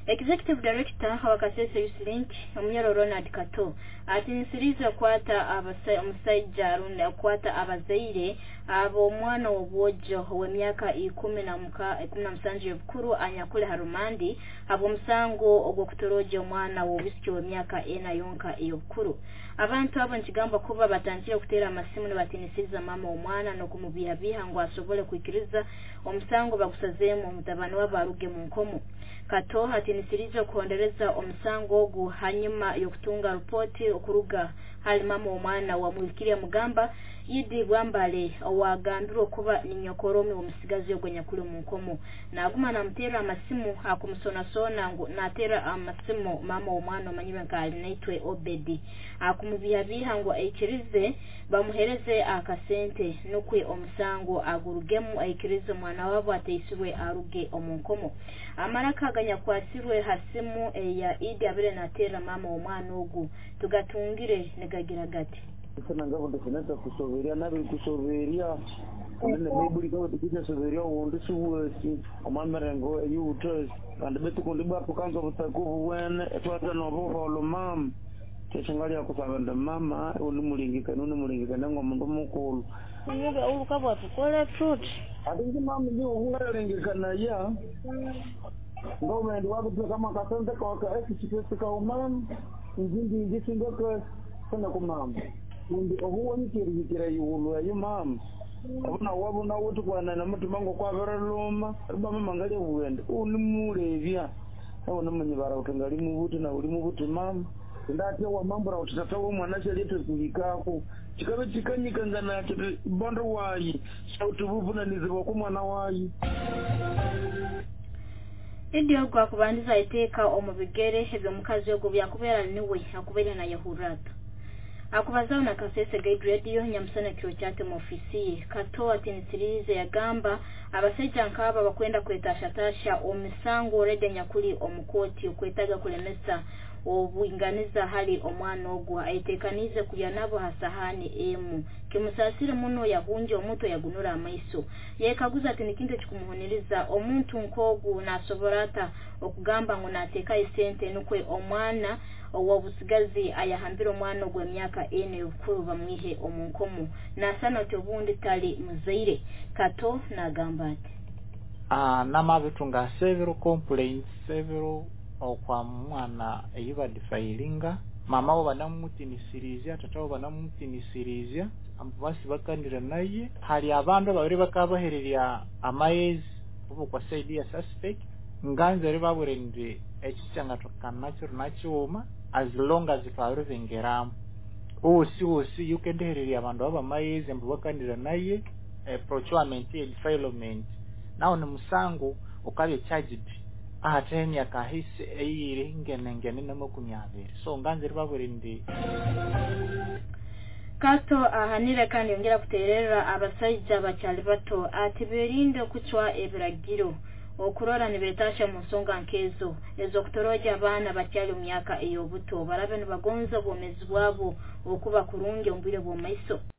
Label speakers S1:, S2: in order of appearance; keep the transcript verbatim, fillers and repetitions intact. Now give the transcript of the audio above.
S1: Executive Director wa Kasese Youth Link Omunyoro Ronald Kato ati nisirize kwata abasai omusajja arundi akwata abazaire abo omwana obwojo w'emyaka ikumi na musanju bukuru anyakule harumandi abo musango ogwokutoroje omwana w'obisiki w'emyaka ena yonka eyobukuru. Abantu abo nkigamba kuba batandikira okutera amasimu ne batinisiriza mama omwana n'okumubihabiha ngo asobole kwikiriza omusango bagusazemu omutabani w'abaruge mu nkomo. Kato ati nisirize kuondereza omusango ogu hanyuma yokutunga ripoti okuruga hali mama omwana wa Mulikiria Mugamba Idi Bwambale wagambirwa kuba ninyokoromi omusigazi ogwenya kuli mu nkomo naguma namutera amasimu akumusona sona ngo natera amasimu mama omwana omanyibwa nkali naitwe Obedi akumubiyabiha ngo aikirize bamuhereze akasente nukwe omusango agurugemu aikirize mwana wabo ateisirwe aruge omunkomo amaraka ganya kwasirwe hasimu ya Idi abere natera mama omwana ogu tugatungire negagira gati
S2: sana ngabo ndefuneta kusoveria nabi kusoveria nene mebuli kwa tukija soveria uonde suwesi amamerengo yutos and betu kundiba kukanza butakuvu wene etwata nobo lo mam teshangali akusabanda mama uli mulingika nuni mulingika nango mundu mukulu
S1: nyoga ulukabwa tukole fruit
S2: adingi mama ndio ungalengeka na ya ndo mendo wabu kama kasante kwa ka ekisikitika kwa umam njindi ngisindoka sana kumama ndi ohuwa nikirikira yulu ayo mama abuna wabuna wotu kwana na mutu mango kwa veraluma bama mangale uwende uni mulevya abona munyibara utangali mubuti na uli mubuti mama ndate wa mambo ra utatawo mwana chelete kulikako chikabe chikanyika ngana chete bondo wayi shautu buvuna nizibo ku mwana wayi
S1: Indio kwa kubandiza iteka omubigere hebyo mukazi yogo byakubera niwe akubera na Yahurata akubazao na Kasese Guide Radio nyamusana kiro cyate mu ofisi Kato ati nisirize yagamba abaseja nkaba bakwenda kwetashatasha omisango rede nyakuli omukoti okwetaga kulemesa obuinganiza hali omwana ogwa aitekanize kuyanabo hasahani emu kimusasire muno yahunje omuto yagunura amaiso yekaguza ati nikinde kikumuhuniriza omuntu nkogu nasoborata okugamba ngo nateka isente nukwe omwana owabusigazi ayahambira omwana ogwa myaka ene ukuru bamwihe omunkomo nasana tobundi tali muzaire Kato nagamba ati
S3: ah namabitunga several complaints several okwa mwana eyibadi failinga mama wo banamutinisirizya tatawo banamutinisirizya ambasi bakandira naye hali abantu babiri bakabahererya amayezi ubu kwa side ya suspect nganze ribaburende ekichanga tokanacho nachioma as long as faru vingeramu osi osi yukendererya abantu aba mayezi ambu bakandira naye eh, procurement and filement now ni musango okabe charged ahatenya kahise eyire ngene ngene namukumyabere so nganze baburindi
S1: Kato ahanira kandi yongera kuterera abasajja bacyali bato ati berinde kucwa ebiragiro okurora nibetasha musonga nkezo ezo kutoroja abana bacyali myaka eyo buto barabe nibagonza bomezi bwabo okuba kurunge ombire bo maiso